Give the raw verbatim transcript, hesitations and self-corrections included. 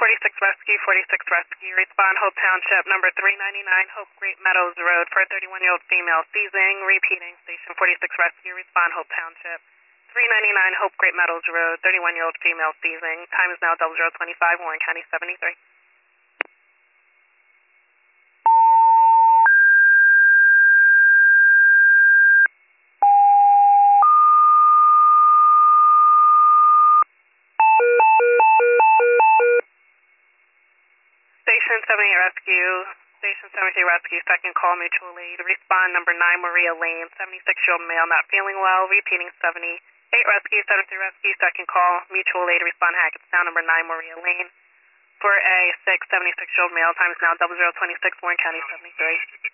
forty-six Rescue, forty-six Rescue, respond Hope Township, number three ninety-nine Hope Great Meadows Road for a thirty-one-year-old female seizing, repeating, station forty-six Rescue, respond Hope Township, three ninety-nine Hope Great Meadows Road, thirty-one-year-old female seizing, time is now double zero twenty-five, Warren County seventy-three. Station seventy-eight Rescue, Station seventy-three Rescue, second call, mutual aid. Respond number nine Maria Lane, seventy-six-year-old male not feeling well. Repeating seventy-eight Rescue, seventy-three Rescue, second call, mutual aid. Respond Hackettstown, number nine Maria Lane. For a sick seventy-six-year-old male, time is now double zero twenty-six, Warren County seventy-three.